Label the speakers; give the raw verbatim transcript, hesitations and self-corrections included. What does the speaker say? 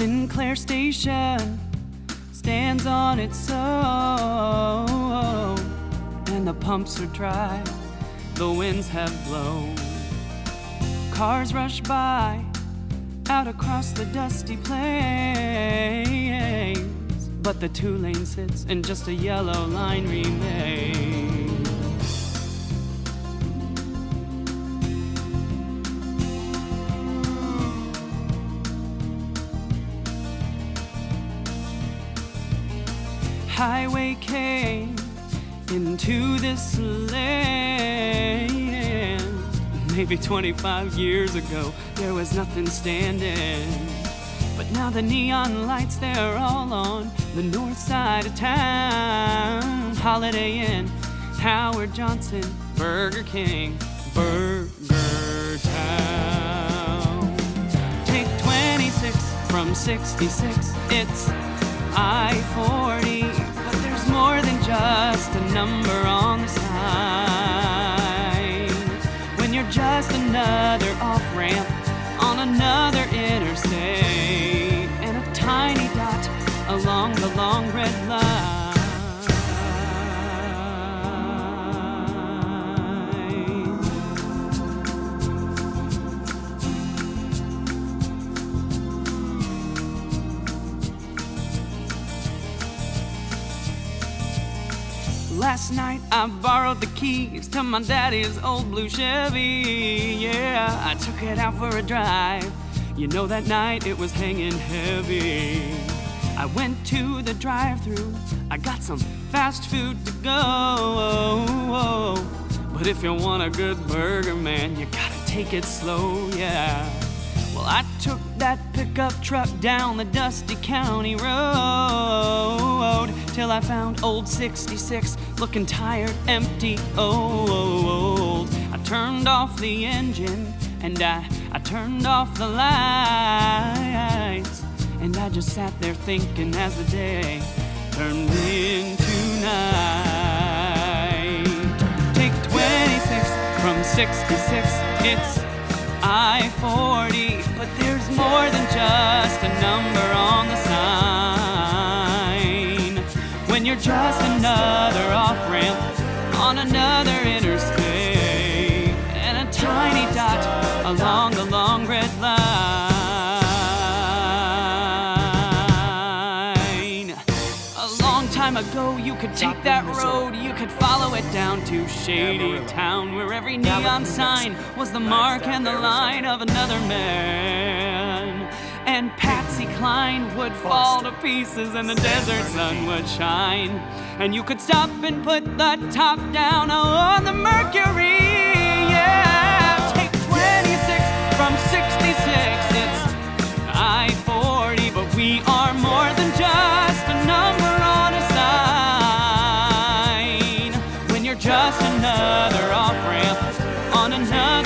Speaker 1: Sinclair Station stands on its own, and the pumps are dry, the winds have blown. Cars rush by, out across the dusty plains, but the two-lane sits and just a yellow line remains. Highway came into this land. Maybe twenty-five years ago there was nothing standing, but now the neon lights, they're all on the north side of town. Holiday Inn, Howard Johnson, Burger King, Burger Town. Take twenty-six from sixty-six, it's I forty, but there's more than just a number on the sign. When you're just another off-ramp on another interstate, and a tiny dot along the long red line. Last night I borrowed the keys to my daddy's old blue Chevy. Yeah, I took it out for a drive. You know, that night it was hanging heavy. I went to the drive-thru, I got some fast food to go. But if you want a good burger, man, you gotta take it slow, yeah. Well, I took that pickup truck down the dusty county road till I found old sixty-six looking tired, empty, old. I turned off the engine and I, I turned off the lights, and I just sat there thinking as the day turned into night. Take twenty-six from sixty-six, it's I forty, but there's more than just a number on the sign. When you're just another off-ramp on another interstate, and a tiny dot along the long red line. A long time ago you could take that road, you could follow it down to Shady Town, where every neon sign was the mark and the line of another man. And Patsy Cline would fall to pieces and the desert sun would shine, and you could stop and put the top down on the Mercury. Yeah, take twenty-six from sixty-six, it's I forty, but we are more than just a number on a sign. When you're just another off-ramp on another